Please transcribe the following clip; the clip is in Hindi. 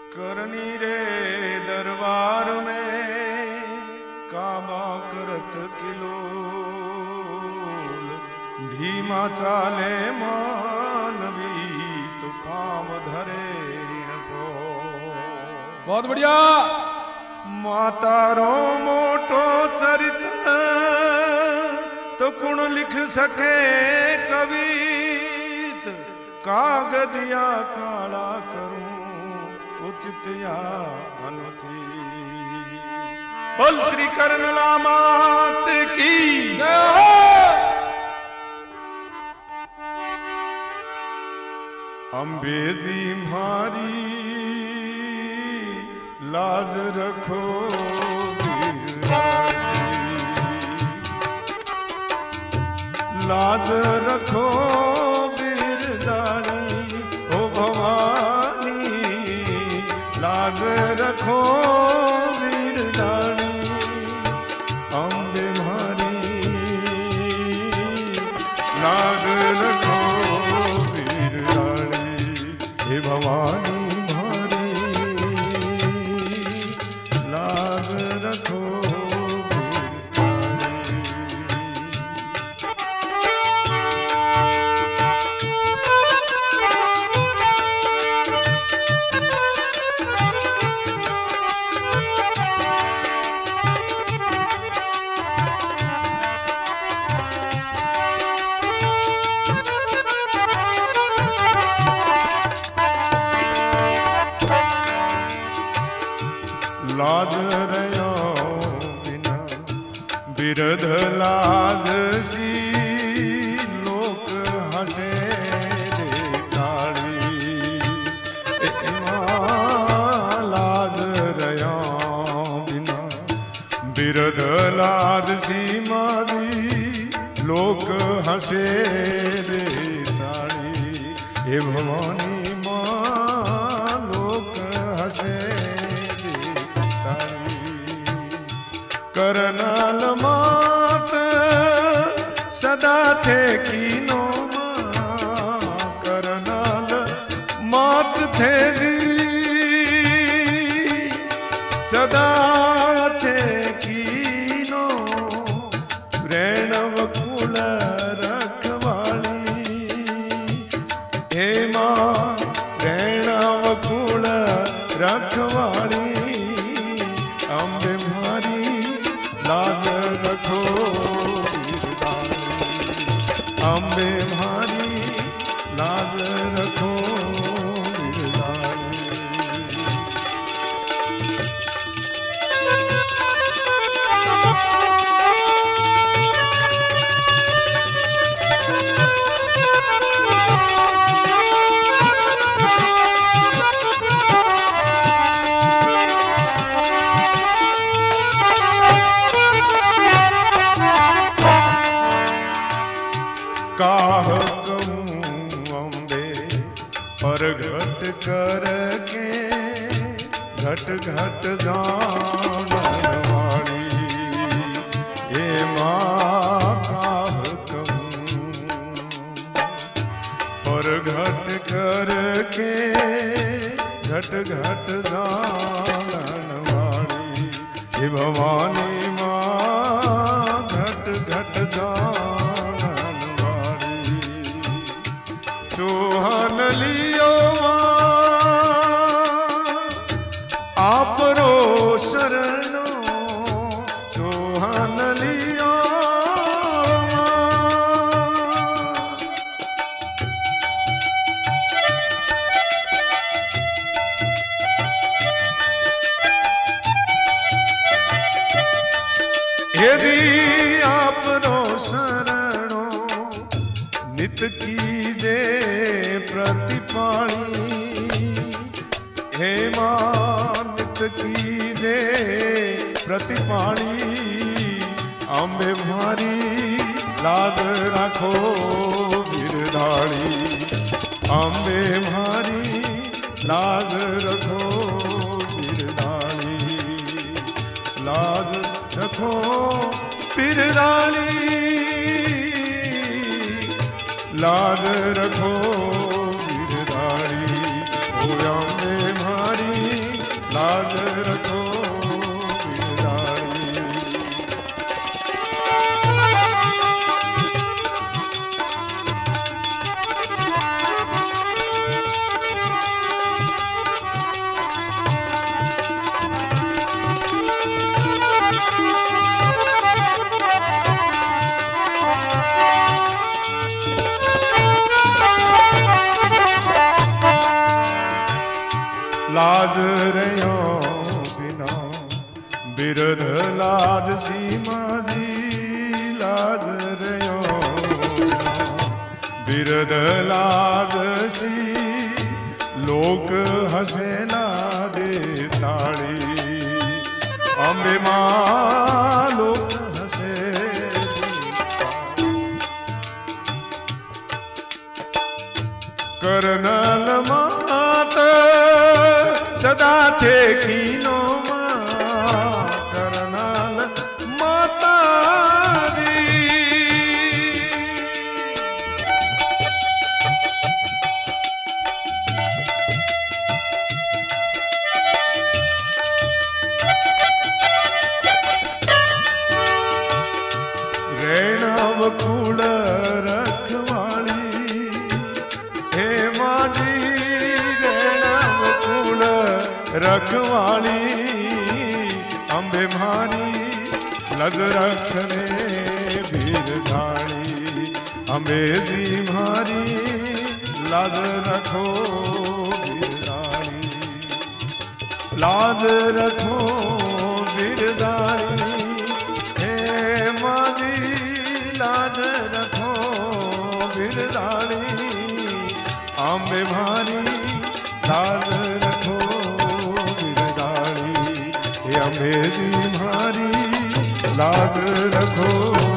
करनी रे दरबार में काबा करत किलोल, धीमा चाले मानवी तो पाम धरे ऋण को। बहुत बढ़िया। मातारो मोटो चरित्र तो कुण लिख सके कवित, कागदिया काला करूं उचित या अनुचित। बोल श्री कर्णला मात की जय हो। अम्बे जी मारी लाज रखो लाज रखो बिरदानी ओ भवानी, लाज रखो बिरदानी। अम्बे मारी लाज रखो बिरदानी, हे भवानी लाज रयो बिना बिरध लाज सी, लोक हसे रे काली। लाज रयो बिना बिरध लाज सी मारी, लोक हसे रे ताली। हे भवानी मां लोक हसे करनाल मात सदा थे कीनो मां, करनाल मात थे जी सदा थे कीनो, प्रणव कुल रखवाली। हे मां प्रणव कुल रखवाली, अम्बे मारी लाज रखो बिरदानी, अम्बे मारी लाज रखो बिरदानी। काह कहूँ अम्बे पर घट करके, घट घट जानन वाली। ये माँ काह कहूँ पर घट करके, घट घट जानन वाली। हे भवानी माँ घट घट जानन वाली। सोहन लियो आप रो शरणो, सोहन लियो यदि आप रो शरणो, नित कीजे प्रतिपाणी। हे मां नित कीजे प्रतिपाणी, अम्बे मारी लाज रखो बिरदानी, अम्बे मारी लाज रखो बिरदानी, लाज रखो बिरदानी, लाज रखो बिरदानी। ओ अम्बे मारी लाज रखो बिरदारी। लाज रयो बिना बिरध लाज सीमा जी, लाज रयो बिरध लाज सी, लोक हसेला दे ताड़ी, अम्बे मां लोक हसे करनल मात सदा थे कीनो मां, करनल माता दी। रेणव कुल रखवाली हे माजी, रेणव कुल रखवाली, अम्बे मारी लज रखने बिरदारी, अम्बे दी मारी लाज रखो बिरदारी, लाज रखो बिरदारी, हे मारी लाज रखो बिरदारी, अम्बे मारी लाज रखो बिरदारी, अम्बे दी मारी लाज रखो।